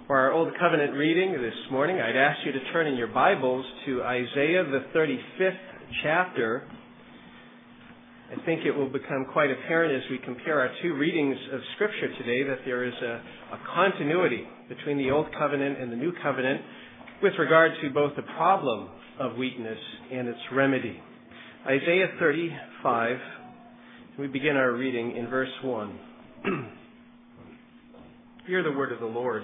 For our Old Covenant reading this morning, I'd ask you to turn in your Bibles to Isaiah, the 35th chapter. I think it will become quite apparent as we compare our two readings of Scripture today that there is a continuity between the Old Covenant and the New Covenant with regard to both the problem of weakness and its remedy. Isaiah 35, we begin our reading in verse 1. Hear the word of the Lord.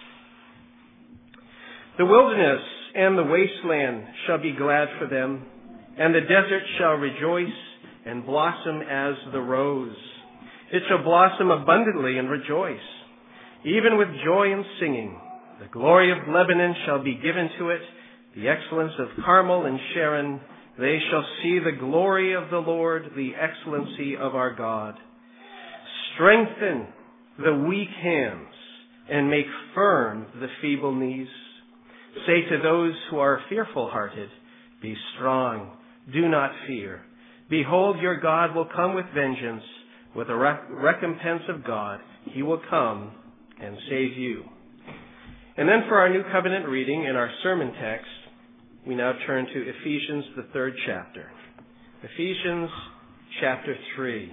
The wilderness and the wasteland shall be glad for them, and the desert shall rejoice and blossom as the rose. It shall blossom abundantly and rejoice, even with joy and singing. The glory of Lebanon shall be given to it, the excellence of Carmel and Sharon. They shall see the glory of the Lord, the excellency of our God. Strengthen the weak hands and make firm the feeble knees. Say to those who are fearful-hearted, be strong, do not fear. Behold, your God will come with vengeance, with a recompense of God. He will come and save you. And then for our New Covenant reading in our sermon text, we now turn to Ephesians, the 3rd chapter. Ephesians chapter 3.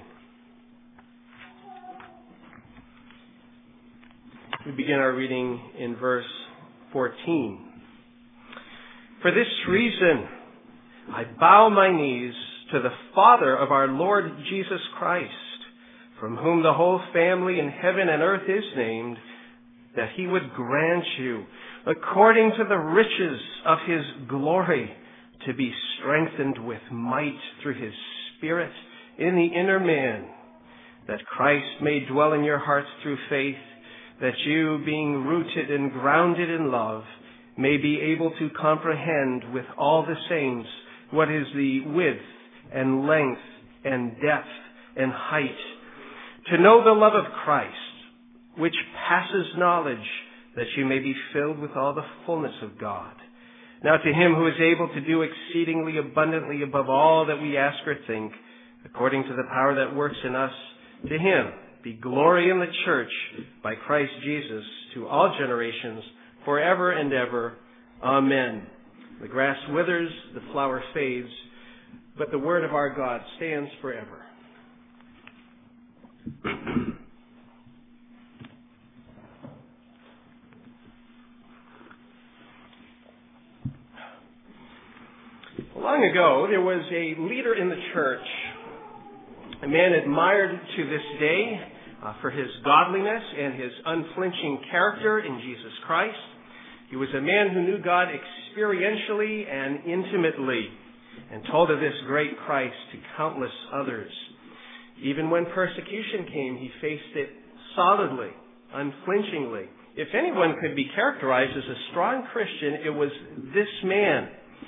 We begin our reading in verse 14. For this reason, I bow my knees to the Father of our Lord Jesus Christ, from whom the whole family in heaven and earth is named, that he would grant you, according to the riches of his glory, to be strengthened with might through his Spirit in the inner man, that Christ may dwell in your hearts through faith, that you, being rooted and grounded in love, may be able to comprehend with all the saints what is the width and length and depth and height, to know the love of Christ, which passes knowledge, that you may be filled with all the fullness of God. Now to him who is able to do exceedingly abundantly above all that we ask or think, according to the power that works in us, to him be glory in the church by Christ Jesus to all generations, forever and ever. Amen. The grass withers, the flower fades, but the word of our God stands forever. Long ago, there was a leader in the church, a man admired to this day for his godliness and his unflinching character in Jesus Christ. He was a man who knew God experientially and intimately and told of this great Christ to countless others. Even when persecution came, he faced it solidly, unflinchingly. If anyone could be characterized as a strong Christian, it was this man.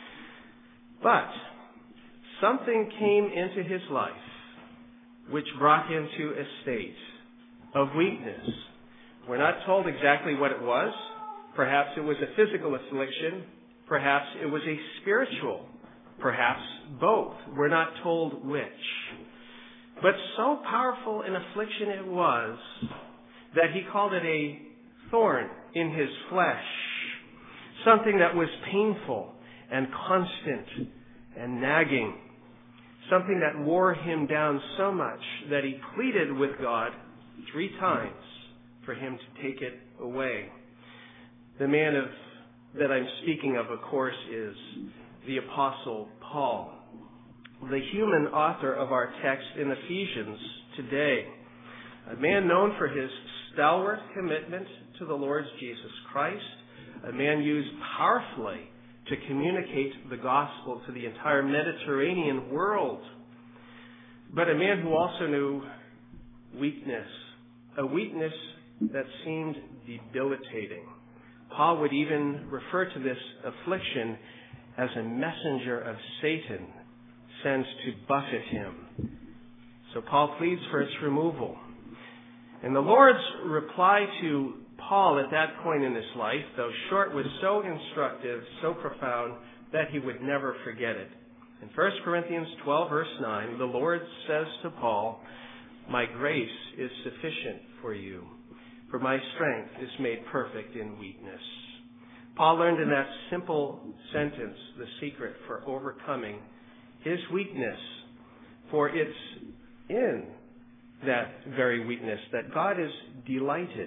But something came into his life which brought him to a state of weakness. We're not told exactly what it was. Perhaps it was a physical affliction. Perhaps it was a spiritual. Perhaps both. We're not told which. But so powerful an affliction it was that he called it a thorn in his flesh. Something that was painful and constant and nagging. Something that wore him down so much that he pleaded with God 3 times for him to take it away. The man that I'm speaking of course, is the Apostle Paul, the human author of our text in Ephesians today. A man known for his stalwart commitment to the Lord Jesus Christ, a man used powerfully to communicate the gospel to the entire Mediterranean world, but a man who also knew weakness, a weakness that seemed debilitating. Paul would even refer to this affliction as a messenger of Satan sent to buffet him. So Paul pleads for its removal. And the Lord's reply to Paul at that point in his life, though short, was so instructive, so profound, that he would never forget it. In 1 Corinthians 12, verse 9, the Lord says to Paul, "My grace is sufficient for you, for my strength is made perfect in weakness. Paul learned in that simple sentence the secret for overcoming his weakness, for it's in that very weakness that God is delighted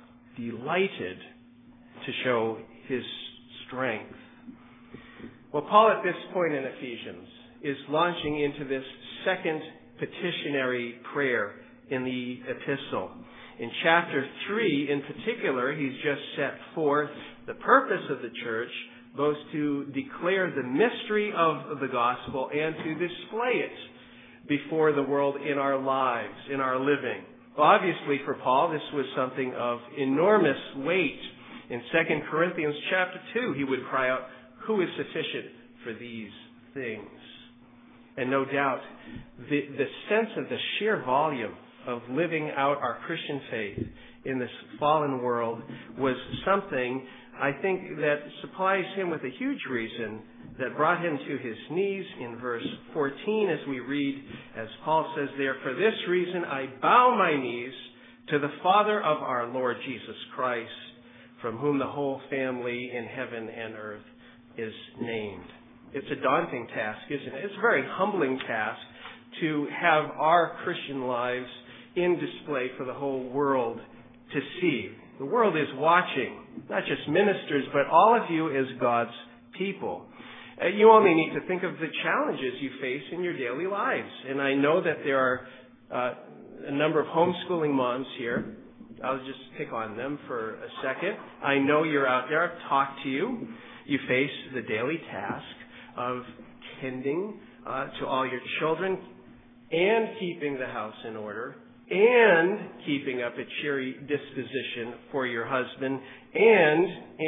to show his strength. Well, Paul at this point in Ephesians is launching into this second petitionary prayer in the epistle. In chapter 3 in particular, he's just set forth the purpose of the church, both to declare the mystery of the gospel and to display it before the world in our lives, in our living. Well, obviously for Paul, this was something of enormous weight. In 2 Corinthians chapter 2, he would cry out, "Who is sufficient for these things?" And no doubt, the sense of the sheer volume of living out our Christian faith in this fallen world was something, I think, that supplies him with a huge reason that brought him to his knees in verse 14 as we read, as Paul says there, "For this reason I bow my knees to the Father of our Lord Jesus Christ, from whom the whole family in heaven and earth is named." It's a daunting task, isn't it? It's a very humbling task to have our Christian lives in display for the whole world to see. The world is watching, not just ministers, but all of you as God's people. You only need to think of the challenges you face in your daily lives. And I know that there are a number of homeschooling moms here. I'll just pick on them for a second. I know you're out there. I've talked to you. You face the daily task of tending to all your children and keeping the house in order and keeping up a cheery disposition for your husband and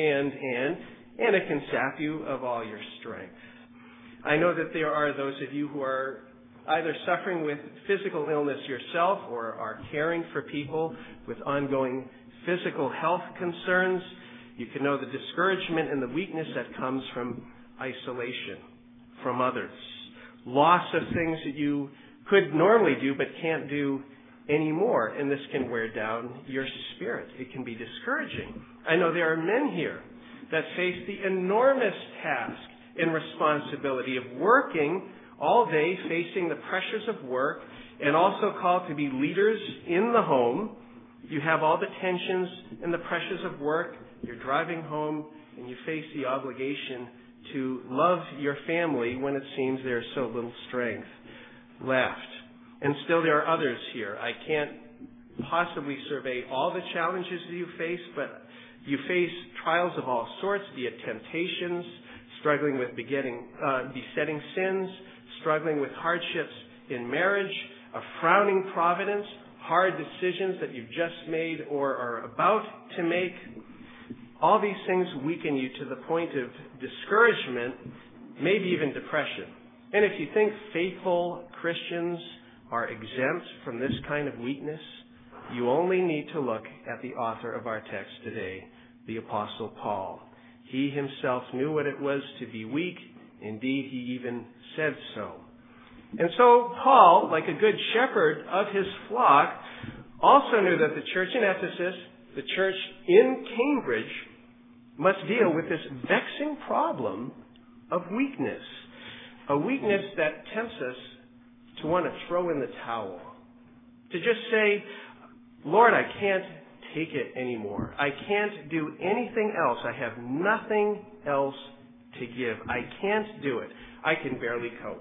it can sap you of all your strength. I know that there are those of you who are either suffering with physical illness yourself or are caring for people with ongoing physical health concerns. You can know the discouragement and the weakness that comes from isolation from others, loss of things that you could normally do but can't do anymore, and this can wear down your spirit. It can be discouraging. I know there are men here that face the enormous task and responsibility of working all day, facing the pressures of work, and also called to be leaders in the home. You have all the tensions and the pressures of work. You're driving home, and you face the obligation to love your family when it seems there's so little strength left. And still there are others here. I can't possibly survey all the challenges that you face, but you face trials of all sorts, be it temptations, struggling with besetting sins, struggling with hardships in marriage, a frowning providence, hard decisions that you've just made or are about to make. All these things weaken you to the point of discouragement, maybe even depression. And if you think faithful Christians are exempt from this kind of weakness, you only need to look at the author of our text today, the Apostle Paul. He himself knew what it was to be weak. Indeed, he even said so. And so Paul, like a good shepherd of his flock, also knew that the church in Ephesus, the church in Cambridge, must deal with this vexing problem of weakness. A weakness that tempts us to want to throw in the towel. To just say, "Lord, I can't take it anymore. I can't do anything else. I have nothing else to give. I can't do it. I can barely cope.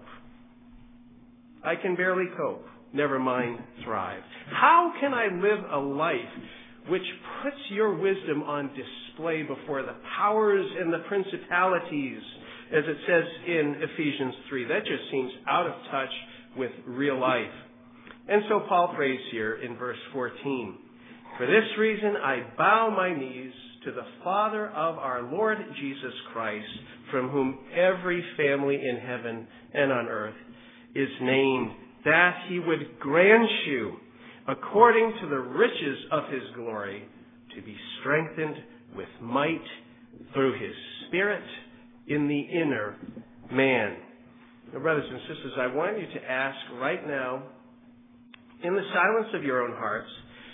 Never mind thrive. How can I live a life which puts your wisdom on display before the powers and the principalities," as it says in Ephesians 3. That just seems out of touch with real life. And so Paul prays here in verse 14, "For this reason I bow my knees to the Father of our Lord Jesus Christ, from whom every family in heaven and on earth is named, that he would grant you, according to the riches of his glory, to be strengthened with might through his Spirit in the inner man." Now, brothers and sisters, I want you to ask right now, in the silence of your own hearts,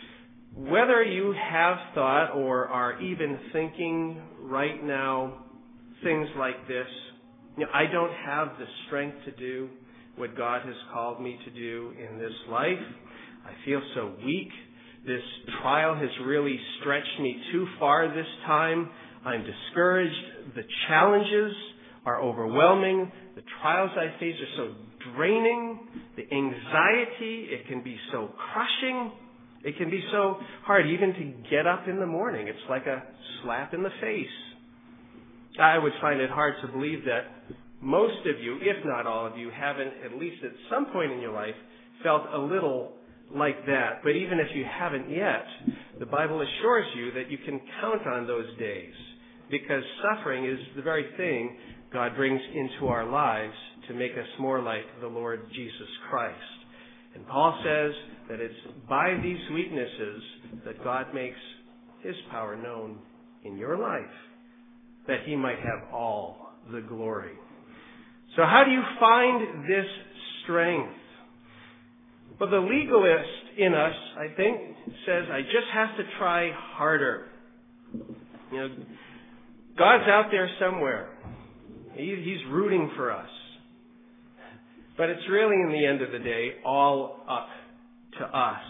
Whether you have thought or are even thinking right now things like this, I don't have the strength to do what God has called me to do in this life. I feel so weak. This trial has really stretched me too far this time. I'm discouraged. The challenges are overwhelming. The trials I face are so draining. The anxiety, it can be so crushing. It can be so hard even to get up in the morning. It's like a slap in the face. I would find it hard to believe that most of you, if not all of you, haven't, at least at some point in your life, felt a little like that. But even if you haven't yet, the Bible assures you that you can count on those days, because suffering is the very thing God brings into our lives to make us more like the Lord Jesus Christ. And Paul says that it's by these weaknesses that God makes His power known in your life, that He might have all the glory. So how do you find this strength? Well, the legalist in us, I think, says, I just have to try harder. God's out there somewhere. He's rooting for us. But it's really, in the end of the day, all up to us.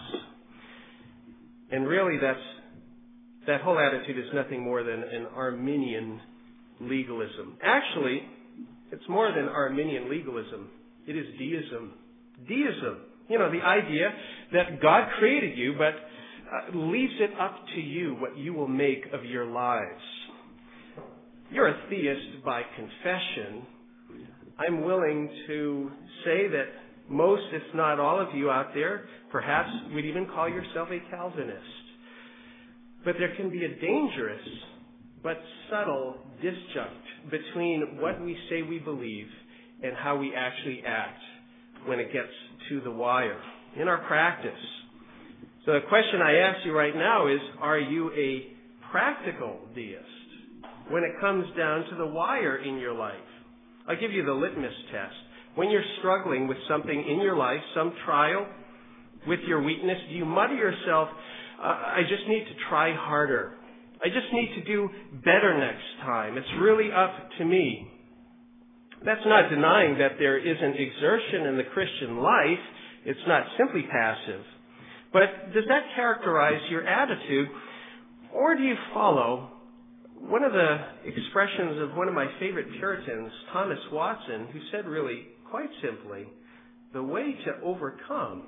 And really, that whole attitude is nothing more than an Arminian legalism. Actually, it's more than Arminian legalism. It is deism. Deism. The idea that God created you, but leaves it up to you what you will make of your lives. You're a theist by confession. I'm willing to say that most, if not all of you out there, perhaps would even call yourself a Calvinist. But there can be a dangerous but subtle disjunct between what we say we believe and how we actually act when it gets to the wire in our practice. So the question I ask you right now is, are you a practical deist when it comes down to the wire in your life? I'll give you the litmus test. When you're struggling with something in your life, some trial with your weakness, do you mutter yourself, I just need to try harder. I just need to do better next time. It's really up to me. That's not denying that there is an exertion in the Christian life. It's not simply passive. But does that characterize your attitude? Or do you follow one of the expressions of one of my favorite Puritans, Thomas Watson, who said really quite simply, the way to overcome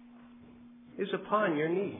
is upon your knees.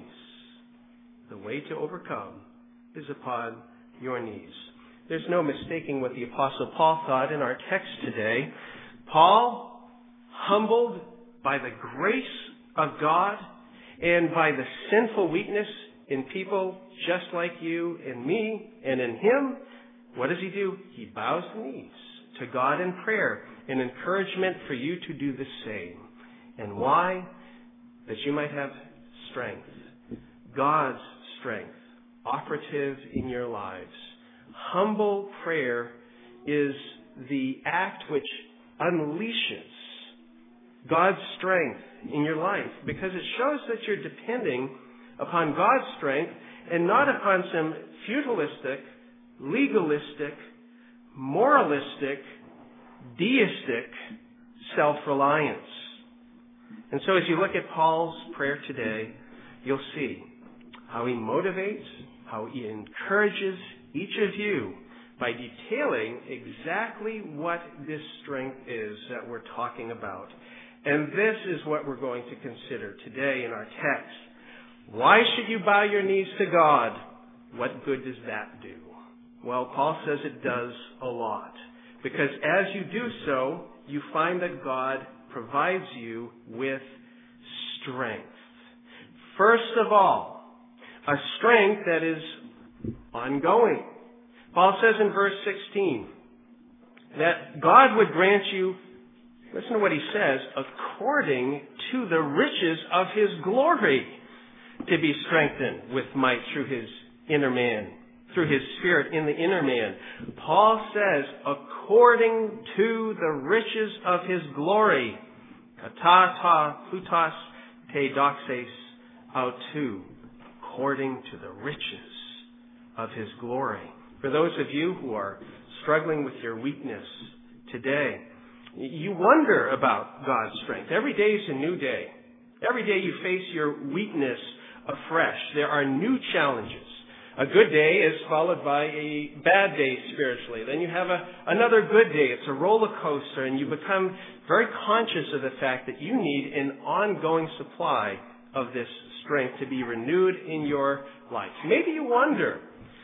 The way to overcome is upon your knees. There's no mistaking what the Apostle Paul thought in our text today. Paul, humbled by the grace of God and by the sinful weakness in people just like you and me and in him, what does he do? He bows the knees to God in prayer, an encouragement for you to do the same. And why? That you might have strength, God's strength, operative in your lives. Humble prayer is the act which unleashes God's strength in your life, because it shows that you're depending upon God's strength and not upon some feudalistic, legalistic, moralistic, deistic self-reliance. And so as you look at Paul's prayer today, you'll see how he motivates, how he encourages each of you by detailing exactly what this strength is that we're talking about. And this is what we're going to consider today in our text. Why should you bow your knees to God? What good does that do? Well, Paul says it does a lot. Because as you do so, you find that God provides you with strength. First of all, a strength that is ongoing. Paul says in verse 16 that God would grant you, listen to what he says, according to the riches of his glory, to be strengthened with might through his inner man, through his spirit in the inner man. Paul says, according to the riches of his glory, kata ta plutos te doxes autou, according to the riches of His glory. For those of you who are struggling with your weakness today, you wonder about God's strength. Every day is a new day. Every day you face your weakness afresh. There are new challenges. A good day is followed by a bad day spiritually. Then you have another good day. It's a roller coaster, and you become very conscious of the fact that you need an ongoing supply of this strength to be renewed in your life. Maybe you wonder,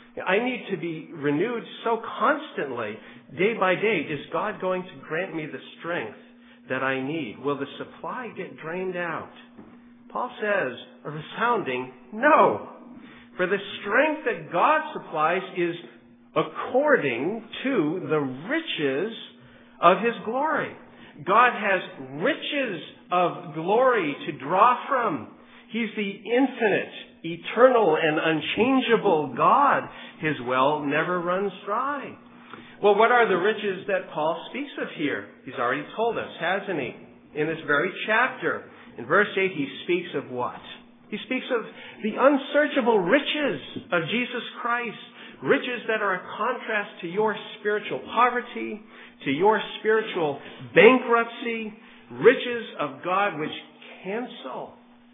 I need to be renewed so constantly, day by day. Is God going to grant me the strength that I need? Will the supply get drained out? Paul says a resounding no. For the strength that God supplies is according to the riches of His glory. God has riches of glory to draw from. He's the infinite, eternal, and unchangeable God. His well never runs dry. Well, what are the riches that Paul speaks of here? He's already told us, hasn't he? In this very chapter. In verse 8, he speaks of what? He speaks of the unsearchable riches of Jesus Christ. Riches that are a contrast to your spiritual poverty, to your spiritual bankruptcy. Riches of God which cancel,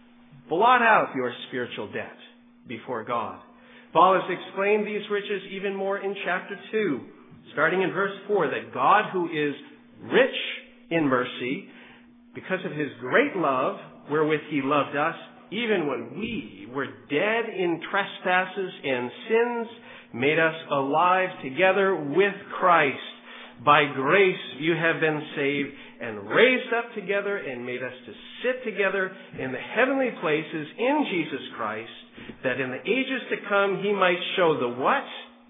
blot out your spiritual debt before God. Paul has explained these riches even more in chapter 2, starting in verse 4, that God, who is rich in mercy, because of His great love wherewith He loved us, even when we were dead in trespasses and sins, made us alive together with Christ. By grace you have been saved, and raised up together, and made us to sit together in the heavenly places in Jesus Christ, that in the ages to come He might show the what?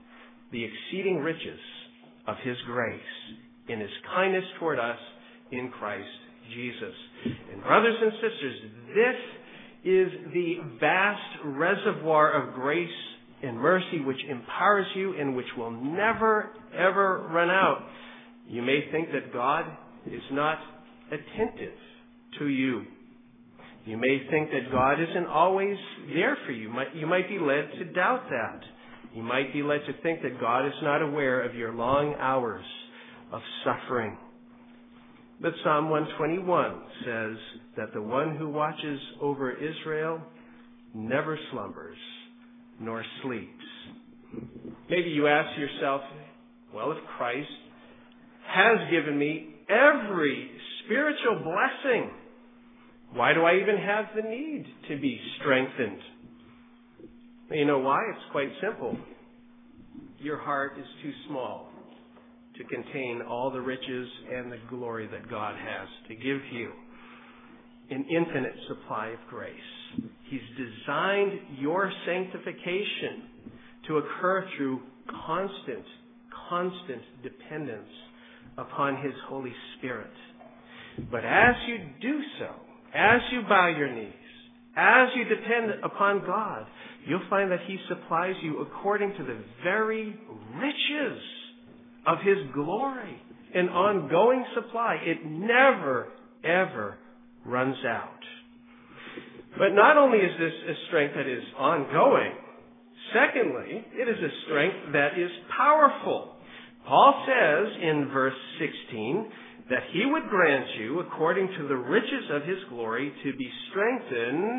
The exceeding riches of His grace in His kindness toward us in Christ Jesus. And brothers and sisters, this is the vast reservoir of grace and mercy which empowers you and which will never, ever run out. You may think that God is not attentive to you. You may think that God isn't always there for you. You might be led to doubt that. You might be led to think that God is not aware of your long hours of suffering. But Psalm 121 says that the one who watches over Israel never slumbers nor sleeps. Maybe you ask yourself, well, if Christ has given me every spiritual blessing, why do I even have the need to be strengthened? You know why? It's quite simple. Your heart is too small to contain all the riches and the glory that God has to give you. An infinite supply of grace. He's designed your sanctification to occur through constant dependence upon His Holy Spirit. But as you do so, as you bow your knees, as you depend upon God, you'll find that He supplies you according to the very riches of His glory. An ongoing supply. It never, ever runs out. But not only is this a strength that is ongoing, secondly, it is a strength that is powerful. Paul says in verse 16 that He would grant you, according to the riches of His glory, to be strengthened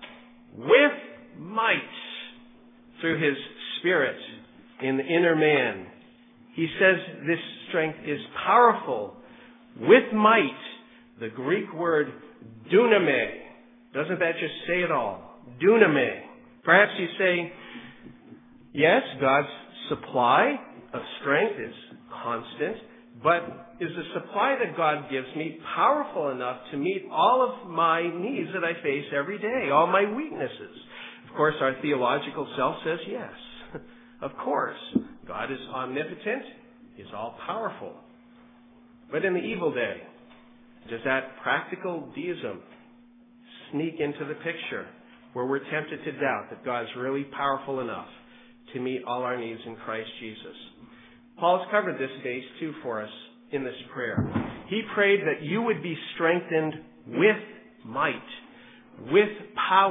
with might through His Spirit in the inner man. He says this strength is powerful with might. The Greek word duname. Doesn't that just say it all? Duname. Perhaps you say, yes, God's supply of strength is constant, but is the supply that God gives me powerful enough to meet all of my needs that I face every day, all my weaknesses? Of course, our theological self says yes. Of course, God is omnipotent, He's all-powerful. But in the evil day, does that practical deism sneak into the picture where we're tempted to doubt that God's really powerful enough to meet all our needs in Christ Jesus? Paul's covered this base too for us in this prayer. He prayed that you would be strengthened with might, with power.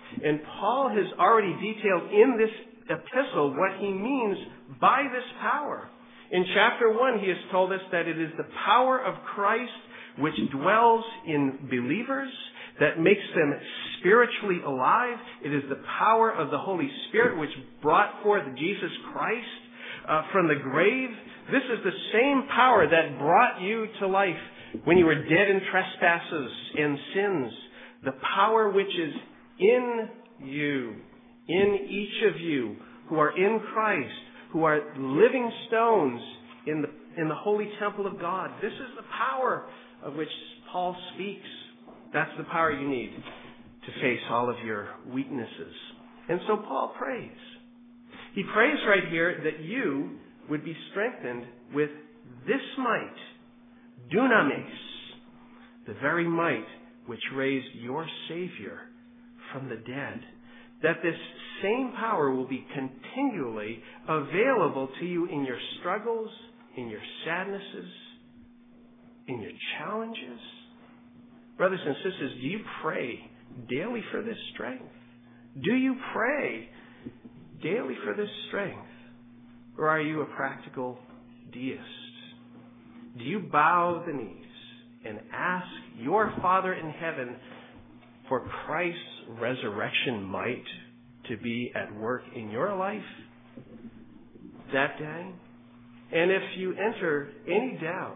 And Paul has already detailed in this epistle what he means by this power. In chapter 1, he has told us that it is the power of Christ which dwells in believers, that makes them spiritually alive. It is the power of the Holy Spirit which brought forth Jesus Christ from the grave. This is the same power that brought you to life when you were dead in trespasses and sins. The power which is in you, in each of you who are in Christ, who are living stones in the holy temple of God. This is the power of which Paul speaks. That's the power you need to face all of your weaknesses. And so Paul prays. He prays right here that you would be strengthened with this might, dunamis, the very might which raised your Savior from the dead. That this same power will be continually available to you in your struggles, in your sadnesses, in your challenges. Brothers and sisters, do you pray daily for this strength? Do you pray daily for this strength? Or are you a practical deist? Do you bow the knees and ask your Father in heaven for Christ's resurrection might to be at work in your life that day? And if you entertain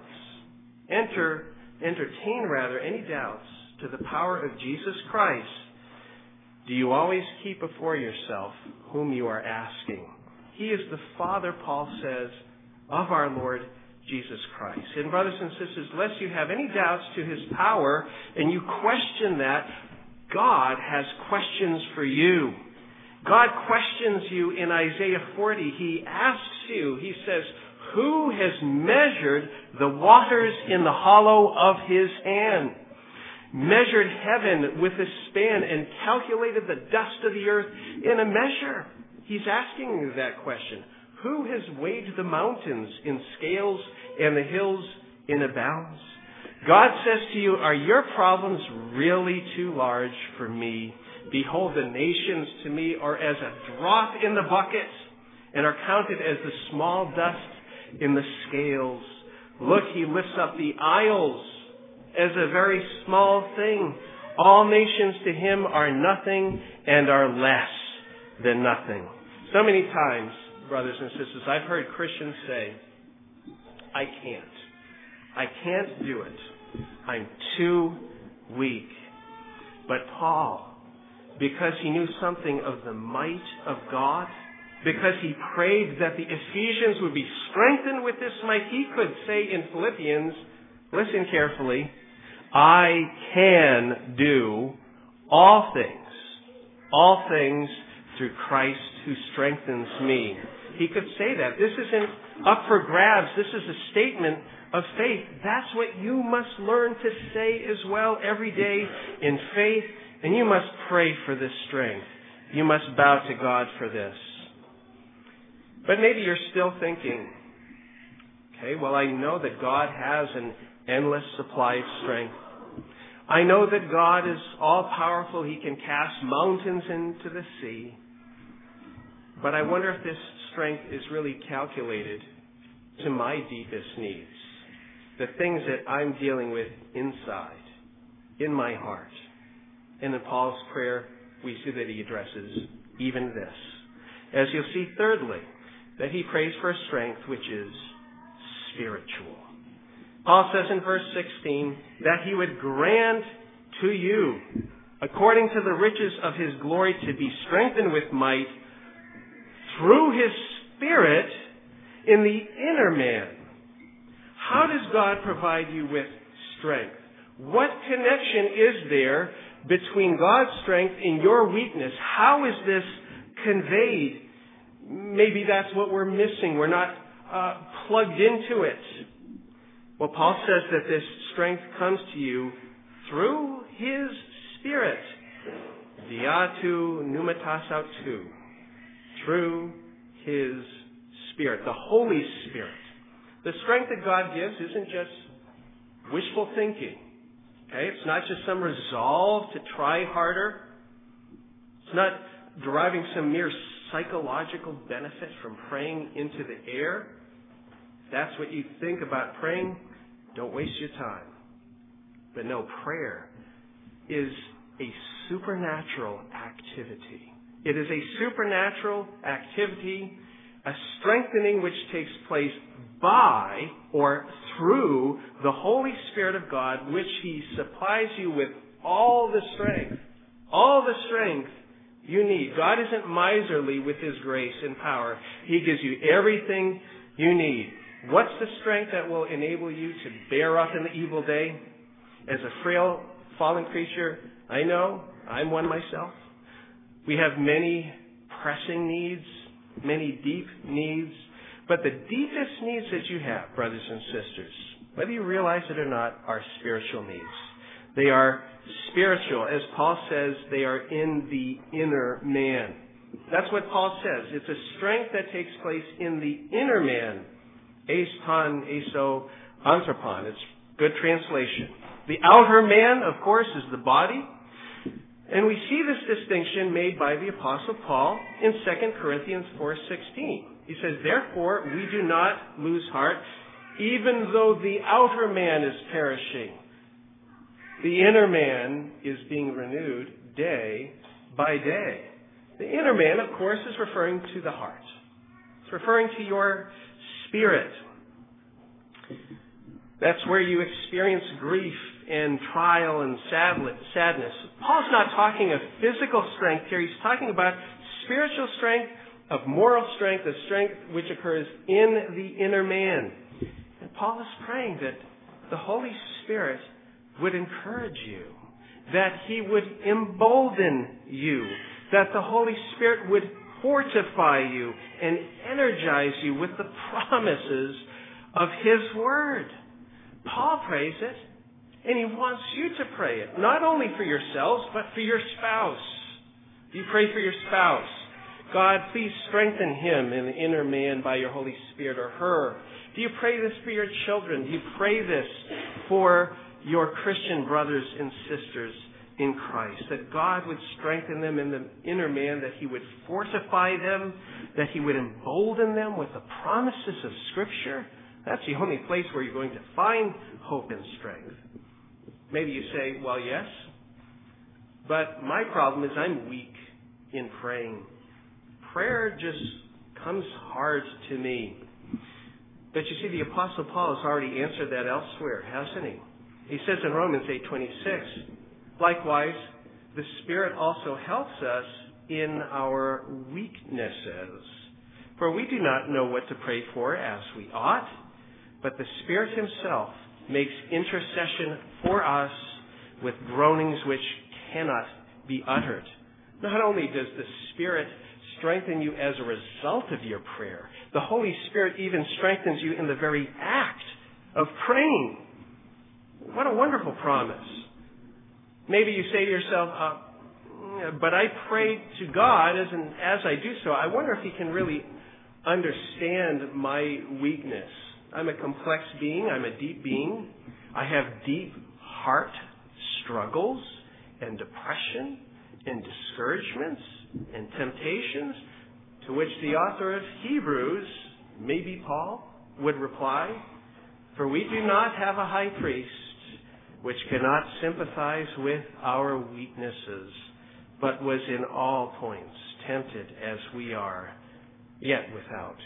any doubts to the power of Jesus Christ, do you always keep before yourself whom you are asking? He is the Father, Paul says, of our Lord Jesus Christ. And brothers and sisters, lest you have any doubts to his power and you question that, God has questions for you. God questions you in Isaiah 40. He asks you, he says, who has measured the waters in the hollow of his hand? Measured heaven with a span and calculated the dust of the earth in a measure. He's asking you that question. Who has weighed the mountains in scales and the hills in a balance? God says to you, are your problems really too large for me? Behold, the nations to me are as a drop in the bucket and are counted as the small dust in the scales. Look, he lifts up the isles as a very small thing. All nations to him are nothing and are less than nothing. So many times, brothers and sisters, I've heard Christians say, I can't do it. I'm too weak. But Paul, because he knew something of the might of God, because he prayed that the Ephesians would be strengthened with this might, he could say in Philippians, listen carefully, I can do all things through Christ who strengthens me. He could say that. This isn't up for grabs. This is a statement of faith. That's what you must learn to say as well every day in faith. And you must pray for this strength. You must bow to God for this. But maybe you're still thinking, okay, well, I know that God has an endless supply of strength. I know that God is all-powerful. He can cast mountains into the sea. But I wonder if this strength is really calculated to my deepest needs, the things that I'm dealing with inside, in my heart. And in Paul's prayer, we see that he addresses even this. As you'll see, thirdly, that he prays for a strength which is spiritual. Paul says in verse 16 that he would grant to you, according to the riches of his glory, to be strengthened with might through his Spirit in the inner man. How does God provide you with strength? What connection is there between God's strength and your weakness? How is this conveyed? Maybe that's what we're missing. We're not plugged into it. Well, Paul says that this strength comes to you through his Spirit. Diatu pneumatos autou. Through his Spirit, the Holy Spirit. The strength that God gives isn't just wishful thinking. Okay? It's not just some resolve to try harder. It's not deriving some mere psychological benefit from praying into the air. If that's what you think about praying, don't waste your time. But no, prayer is a supernatural activity. It is a supernatural activity, a strengthening which takes place by or through the Holy Spirit of God, which He supplies you with all the strength you need. God isn't miserly with His grace and power. He gives you everything you need. What's the strength that will enable you to bear up in the evil day? As a frail, fallen creature, I know, I'm one myself. We have many pressing needs, many deep needs. But the deepest needs that you have, brothers and sisters, whether you realize it or not, are spiritual needs. They are spiritual. As Paul says, they are in the inner man. That's what Paul says. It's a strength that takes place in the inner man. Eiston, eso, anthropon. It's good translation. The outer man, of course, is the body. And we see this distinction made by the Apostle Paul in 2 Corinthians 4:16. He says, therefore, we do not lose heart, even though the outer man is perishing. The inner man is being renewed day by day. The inner man, of course, is referring to the heart. It's referring to your spirit. That's where you experience grief and trial and sadness. Paul's not talking of physical strength here. He's talking about spiritual strength, of moral strength, of strength which occurs in the inner man. And Paul is praying that the Holy Spirit would encourage you, that He would embolden you, that the Holy Spirit would fortify you and energize you with the promises of His Word. Paul prays it, and he wants you to pray it, not only for yourselves, but for your spouse. You pray for your spouse. God, please strengthen him in the inner man by your Holy Spirit, or her. Do you pray this for your children? Do you pray this for your Christian brothers and sisters in Christ? That God would strengthen them in the inner man, that He would fortify them, that He would embolden them with the promises of Scripture? That's the only place where you're going to find hope and strength. Maybe you say, well, yes, but my problem is I'm weak in praying. Prayer just comes hard to me. But you see, the Apostle Paul has already answered that elsewhere, hasn't he? He says in Romans 8:26, likewise, the Spirit also helps us in our weaknesses. For we do not know what to pray for as we ought, but the Spirit Himself makes intercession for us with groanings which cannot be uttered. Not only does the Spirit strengthen you as a result of your prayer, the Holy Spirit even strengthens you in the very act of praying. What a wonderful promise. Maybe you say to yourself, but I pray to God, as I do so, I wonder if He can really understand my weakness. I'm a complex being. I'm a deep being. I have deep heart struggles and depression and discouragements and temptations, to which the author of Hebrews, maybe Paul, would reply, for we do not have a high priest which cannot sympathize with our weaknesses, but was in all points tempted as we are, yet without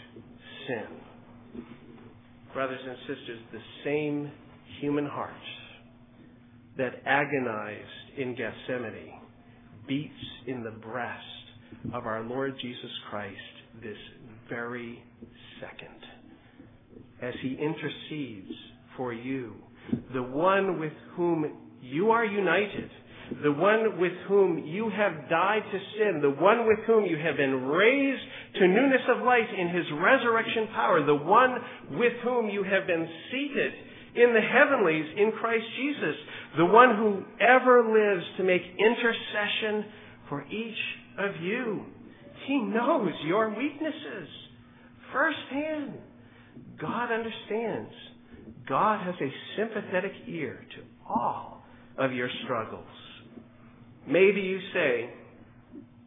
sin. Brothers and sisters, the same human heart that agonized in Gethsemane beats in the breast of our Lord Jesus Christ this very second, as He intercedes for you, the one with whom you are united, the one with whom you have died to sin, the one with whom you have been raised to newness of life in His resurrection power, the one with whom you have been seated in the heavenlies in Christ Jesus, the one who ever lives to make intercession for each of you. He knows your weaknesses firsthand. God understands. God has a sympathetic ear to all of your struggles. Maybe you say,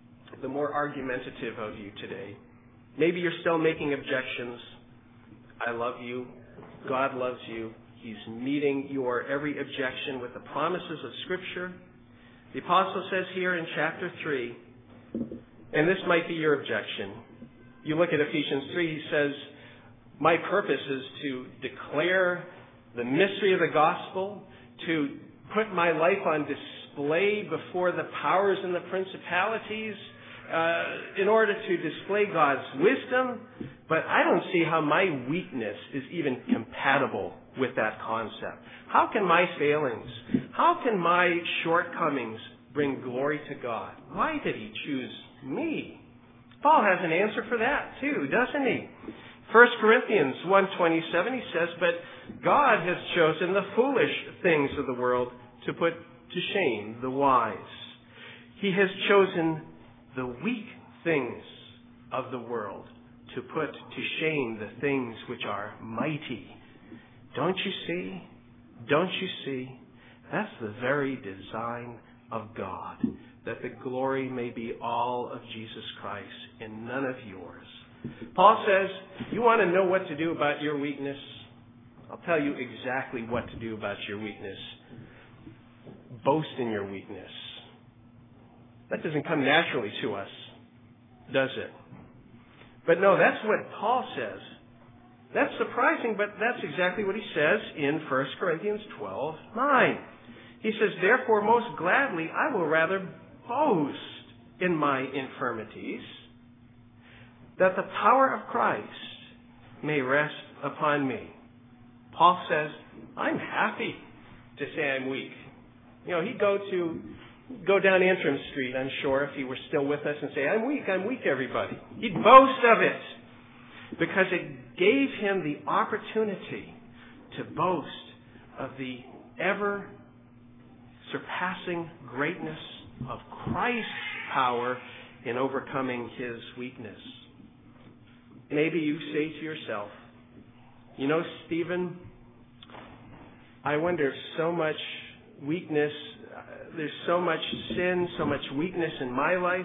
the more argumentative of you today. Maybe you're still making objections. I love you. God loves you. He's meeting your every objection with the promises of Scripture. The apostle says here in chapter 3, and this might be your objection. You look at Ephesians 3, he says, my purpose is to declare the mystery of the gospel, to put my life on display before the powers and the principalities, in order to display God's wisdom. But I don't see how my weakness is even compatible with that concept. How can my failings, how can my shortcomings bring glory to God? Why did he choose me? Paul has an answer for that too, doesn't he? 1 Corinthians 1:27, he says, but God has chosen the foolish things of the world to put to shame the wise. He has chosen the weak things of the world to put to shame the things which are mighty. Don't you see? Don't you see? That's the very design of God, that the glory may be all of Jesus Christ and none of yours. Paul says, you want to know what to do about your weakness? I'll tell you exactly what to do about your weakness. Boast in your weakness. That doesn't come naturally to us, does it? But no, that's what Paul says. That's surprising, but that's exactly what he says in 1 Corinthians 12:9. He says, therefore, most gladly, I will rather boast in my infirmities, that the power of Christ may rest upon me. Paul says, I'm happy to say I'm weak. You know, he'd go down Antrim Street, I'm sure, if he were still with us, and say, I'm weak, everybody. He'd boast of it because it gave him the opportunity to boast of the ever surpassing greatness of Christ's power in overcoming his weakness. Maybe you say to yourself, you know, Stephen, I wonder if so much weakness, there's so much sin, so much weakness in my life.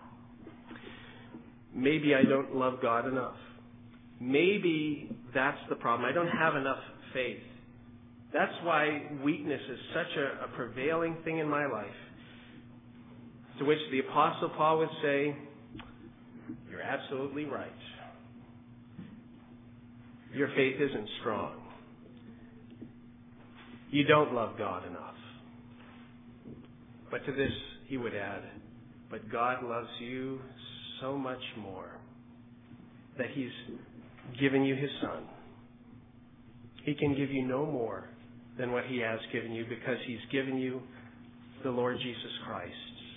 Maybe I don't love God enough. Maybe that's the problem. I don't have enough faith. That's why weakness is such a prevailing thing in my life. To which the Apostle Paul would say, you're absolutely right. Your faith isn't strong. You don't love God enough. But to this, he would add, but God loves you so much more that he's given you his Son. He can give you no more than what he has given you because he's given you the Lord Jesus Christ.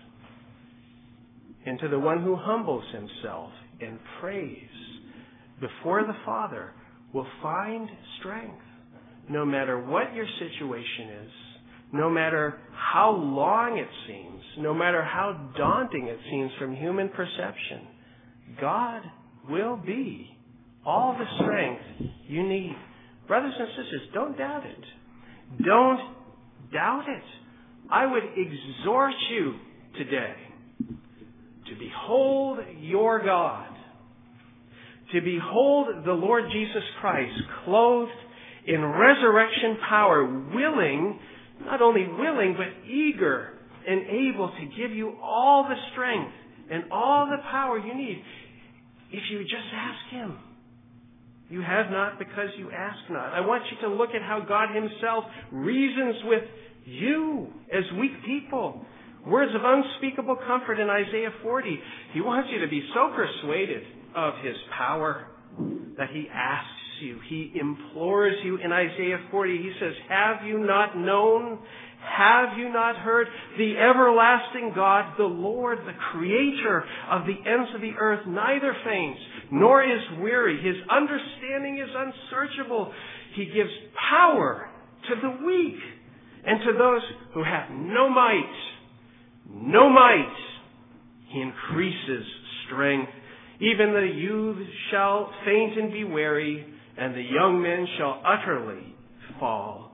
And to the one who humbles himself and prays before the Father will find strength, no matter what your situation is, no matter how long it seems, no matter how daunting it seems from human perception. God will be all the strength you need. Brothers and sisters, don't doubt it. Don't doubt it. I would exhort you today to behold your God, to behold the Lord Jesus Christ clothed in resurrection power, willing, not only willing, but eager and able to give you all the strength and all the power you need if you just ask him. You have not because you ask not. I want you to look at how God himself reasons with you as weak people. Words of unspeakable comfort in Isaiah 40. He wants you to be so persuaded of his power that he asks you. He implores you in Isaiah 40. He says, have you not known? Have you not heard? The everlasting God, the Lord, the creator of the ends of the earth, neither faints nor is weary. His understanding is unsearchable. He gives power to the weak and to those who have no might. No might. He increases strength. Even the youth shall faint and be weary, and the young men shall utterly fall.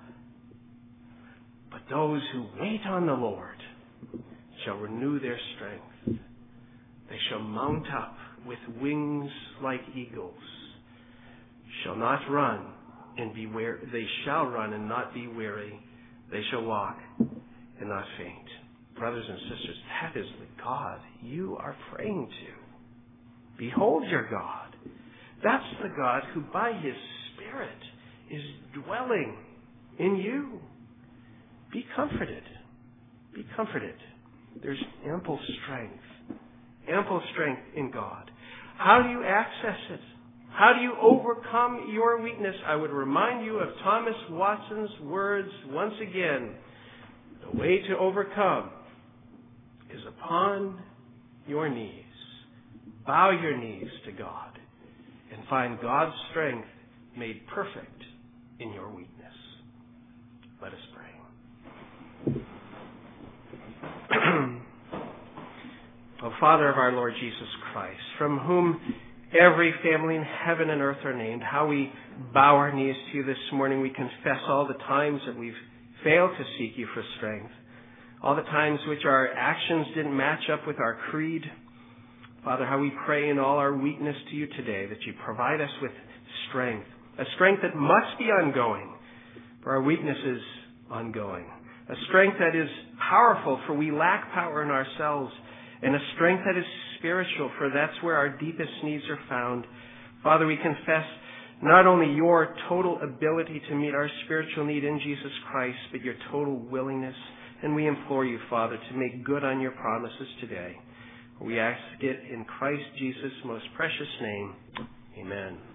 But those who wait on the Lord shall renew their strength. They shall mount up with wings like eagles, shall not run and be weary. They shall run and not be weary. They shall walk and not faint. Brothers and sisters, that is the God you are praying to. Behold your God. That's the God who by His Spirit is dwelling in you. Be comforted. Be comforted. There's ample strength in God. How do you access it? How do you overcome your weakness? I would remind you of Thomas Watson's words once again. The way to overcome is upon your knees. Bow your knees to God and find God's strength made perfect in your weakness. Let us pray. O Father of our Lord Jesus Christ, from whom every family in heaven and earth are named, how we bow our knees to you this morning. We confess all the times that we've failed to seek you for strength, all the times which our actions didn't match up with our creed. Father, how we pray in all our weakness to you today that you provide us with strength, a strength that must be ongoing, for our weakness is ongoing, a strength that is powerful, for we lack power in ourselves, and a strength that is spiritual, for that's where our deepest needs are found. Father, we confess not only your total ability to meet our spiritual need in Jesus Christ, but your total willingness. And we implore you, Father, to make good on your promises today. We ask it in Christ Jesus' most precious name. Amen.